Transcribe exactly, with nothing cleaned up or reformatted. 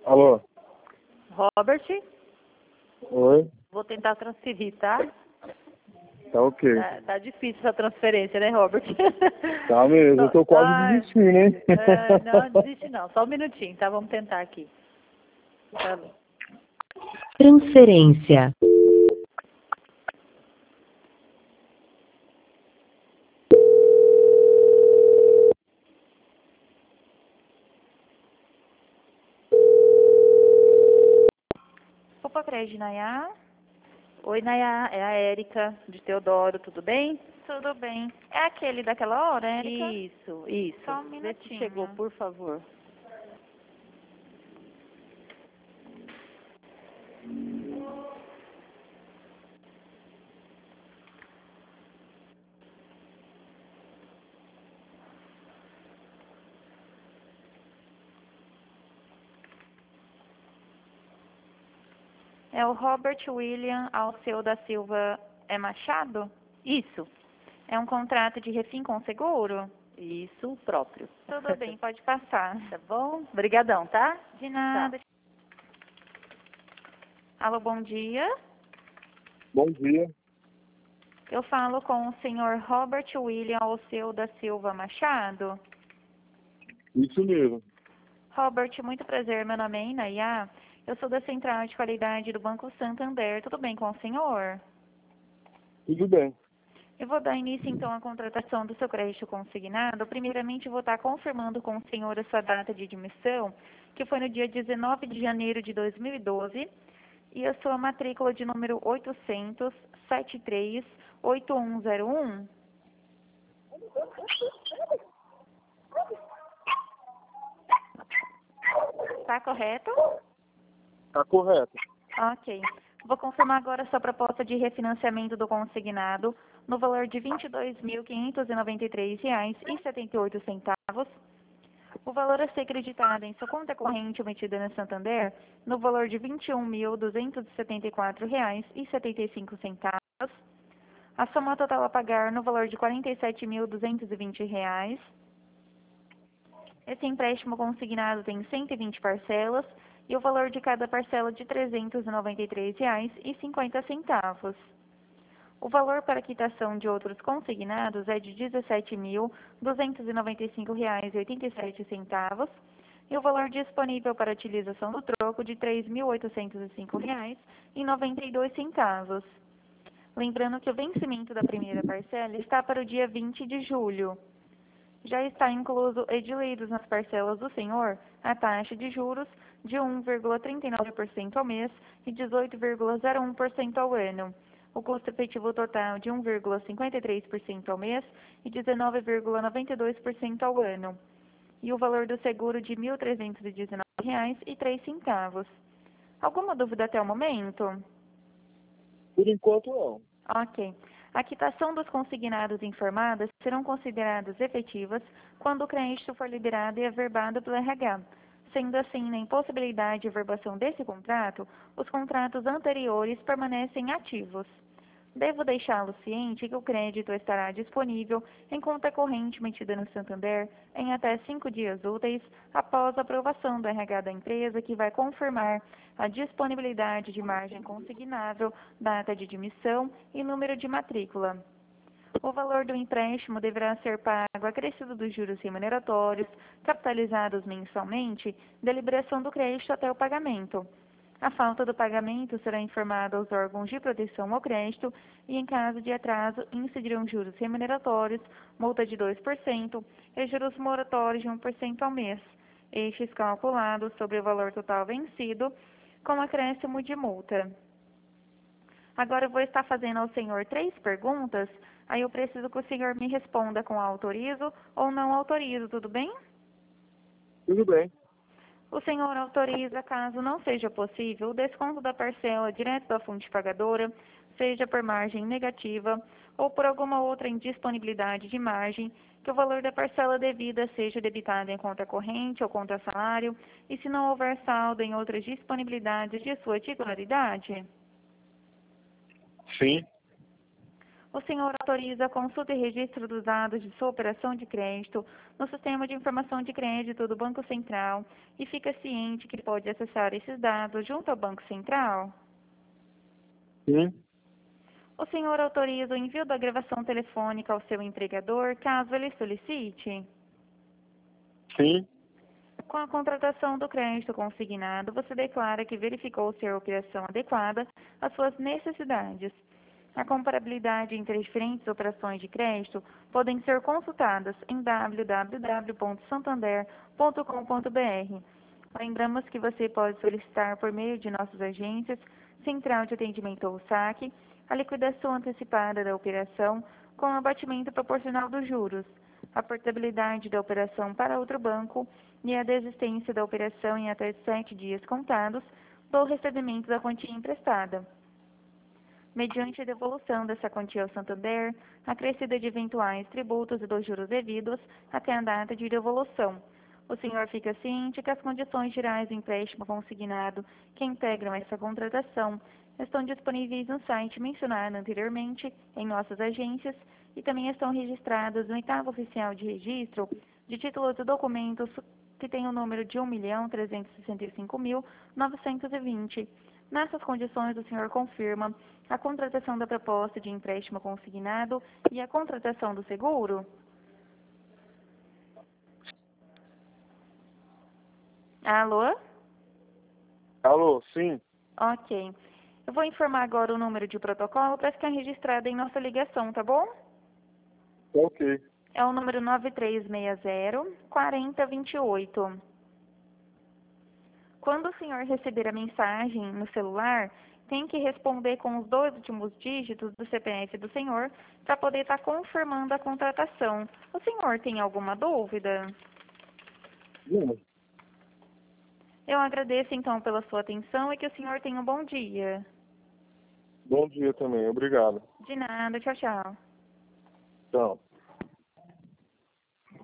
Alô? Robert, Oi? vou tentar transferir, tá? Tá ok. Tá, tá difícil essa transferência, né, Robert? Tá mesmo, eu tô quase Ai, desistindo, hein? é, não, desiste não. Só um minutinho, tá? Vamos tentar aqui. Tá bom. Transferência. Opa, Cred, Nayá. Oi, Nayá, é a Érica, de Teodoro, tudo bem? Tudo bem. É aquele daquela hora, Érica? Isso, isso. Só um Vê se minutinho. chegou, por favor. É o Robert William Alceu da Silva é Machado? Isso, É um contrato de refim com seguro? isso próprio. Tudo bem, pode passar. Tá bom? Obrigadão, tá? De nada. Alô, bom dia. Bom dia. Eu falo com o senhor Robert William Alceu da Silva Machado. Isso mesmo. Robert, muito prazer. Meu nome é Inayá. Eu sou da Central de Qualidade do Banco Santander. Tudo bem com o senhor? Tudo bem. Eu vou dar início, então, à contratação do seu crédito consignado. Primeiramente, eu vou estar confirmando com o senhor a sua data de admissão, que foi no dia dezenove de janeiro de dois mil e doze, e a sua matrícula de número oitocentos, setenta e três, oitenta e um zero um. Está correto? Tá correto. Ok. Vou confirmar agora a sua proposta de refinanciamento do consignado no valor de vinte e dois mil quinhentos e noventa e três reais e setenta e oito centavos. O valor a ser acreditado em sua conta corrente emitida na Santander no valor de vinte e um mil duzentos e setenta e quatro reais e setenta e cinco centavos. A soma total a pagar no valor de quarenta e sete mil duzentos e vinte reais. Esse empréstimo consignado tem cento e vinte parcelas e o valor de cada parcela de trezentos e noventa e três reais e cinquenta centavos. O valor para quitação de outros consignados é de dezessete mil duzentos e noventa e cinco reais e oitenta e sete centavos e o valor disponível para utilização do troco de três mil oitocentos e cinco reais e noventa e dois centavos. Lembrando que o vencimento da primeira parcela está para o dia vinte de julho. Já está incluso e diluídos nas parcelas do senhor a taxa de juros de um vírgula trinta e nove por cento ao mês e dezoito vírgula zero um por cento ao ano. O custo efetivo total de um vírgula cinquenta e três por cento ao mês e dezenove vírgula noventa e dois por cento ao ano. E o valor do seguro de mil trezentos e dezenove reais e três centavos. Alguma dúvida até o momento? Por enquanto, não. Ok. A quitação dos consignados informadas serão consideradas efetivas quando o crédito for liberado e averbado pelo R H. Sendo assim, na impossibilidade de averbação desse contrato, os contratos anteriores permanecem ativos. Devo deixá-lo ciente que o crédito estará disponível em conta corrente emitida no Santander em até cinco dias úteis após a aprovação do R H da empresa, que vai confirmar a disponibilidade de margem consignável, data de admissão e número de matrícula. O valor do empréstimo deverá ser pago acrescido dos juros remuneratórios, capitalizados mensalmente, da liberação do crédito até o pagamento. A falta do pagamento será informada aos órgãos de proteção ao crédito e, em caso de atraso, incidirão juros remuneratórios, multa de dois por cento e juros moratórios de um por cento ao mês, estes calculados sobre o valor total vencido, com acréscimo de multa. Agora eu vou estar fazendo ao senhor três perguntas, aí eu preciso que o senhor me responda com autorizo ou não autorizo, tudo bem? Tudo bem. O senhor autoriza, caso não seja possível, o desconto da parcela direto da fonte pagadora, seja por margem negativa ou por alguma outra indisponibilidade de margem, que o valor da parcela devida seja debitado em conta corrente ou conta salário, e se não houver saldo em outras disponibilidades de sua titularidade. Sim. O senhor autoriza a consulta e registro dos dados de sua operação de crédito no Sistema de Informação de Crédito do Banco Central e fica ciente que pode acessar esses dados junto ao Banco Central? Sim. O senhor autoriza o envio da gravação telefônica ao seu empregador, caso ele solicite? Sim. Com a contratação do crédito consignado, você declara que verificou ser a operação adequada às suas necessidades. A comparabilidade entre as diferentes operações de crédito podem ser consultadas em w w w ponto santander ponto com ponto b r. Lembramos que você pode solicitar por meio de nossas agências, Central de Atendimento ou saque, a liquidação antecipada da operação com abatimento proporcional dos juros, a portabilidade da operação para outro banco e a desistência da operação em até sete dias contados do recebimento da quantia emprestada. Mediante a devolução dessa quantia ao Santander, acrescida de eventuais tributos e dos juros devidos até a data de devolução. O senhor fica ciente que as condições gerais do empréstimo consignado que integram essa contratação estão disponíveis no site mencionado anteriormente em nossas agências e também estão registradas no oitavo oficial de registro de títulos e documentos que tem o número de um milhão trezentos e sessenta e cinco mil novecentos e vinte. Nessas condições, o senhor confirma a contratação da proposta de empréstimo consignado e a contratação do seguro? Alô? Alô, sim. Ok. Eu vou informar agora o número de protocolo para ficar registrado em nossa ligação, tá bom? Ok. É o número nove três seis zero, quatro zero dois oito. Quando o senhor receber a mensagem no celular, tem que responder com os dois últimos dígitos do C P F do senhor para poder estar confirmando a contratação. O senhor tem alguma dúvida? Não. Eu agradeço então pela sua atenção e que o senhor tenha um bom dia. Bom dia também. Obrigado. De nada, tchau, tchau. Tchau.